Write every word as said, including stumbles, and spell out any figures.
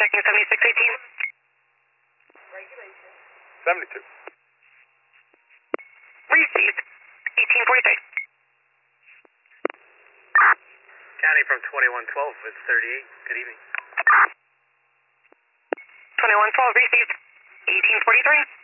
checking seventy-six eighteen. seventy-two. Received. eighteen forty-three. County from twenty-one twelve with thirty-eight. Good evening. twenty-one twelve received. eighteen forty-three.